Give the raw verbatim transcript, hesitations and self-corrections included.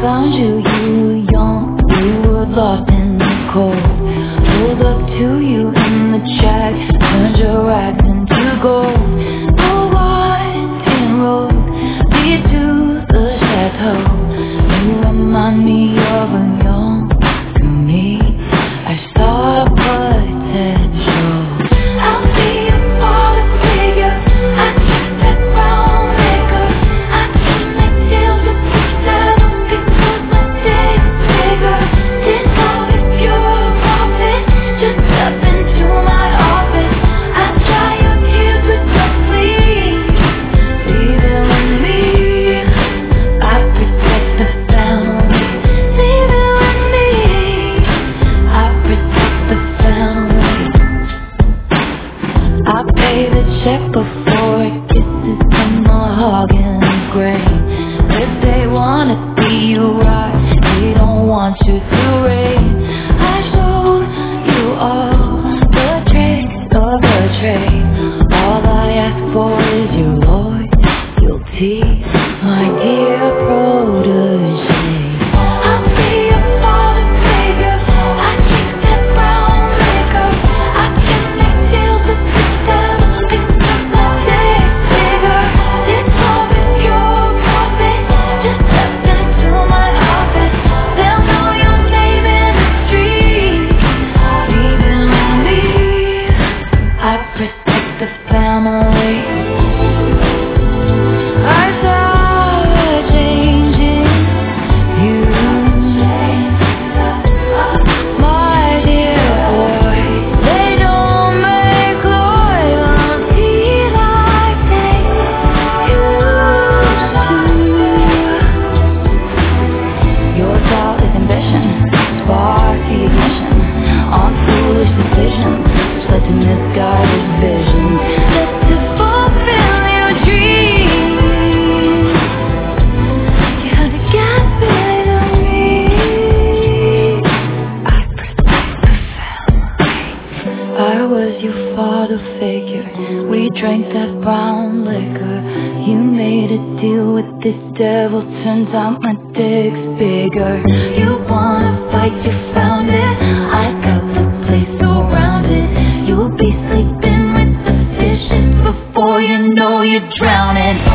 found you, you were young, you were lost in the cold. Pulled up to you in the track, turned your rags into gold. The winding road leads to the chateau. You remind me of a young to me. I saw potential. I'll be a father figure. I drink that brown liquor. I turn my tails with the saddle because my day is bigger. Didn't know if you're a prophet. Just step into my office. I dry your tears with my sleeve. Leave it with me. I protect the family. Leave it with me. I protect the family. I pay the check before it kisses the mahogany gray. If they wanna see you right, they don't want you to rain. I showed you all the tricks of the trade. All I ask for is your loyalty, my dear protege. I'll be a father figure. I drink that brown liquor. I kiss my tails with the devil because my day is bigger. Didn't know if you're a prophet. Just step into my office. They'll know your name in the street. Leave it with me. I protect the family. I saw a change in you, my dear boy. They don't make loyalty like they used to. Your thought is ambition, sparky ignition on foolish decisions, such a misguided vision. Just to fulfill your dreams, you had to get rid of me. I protect the family. I was your father figure. We drank that brown liquor. You made a deal with this devil. Turns out my dick's bigger. You wanna fight, you found it. I got the place surrounded. You'll be sleeping with the fishes before you know you're drowning.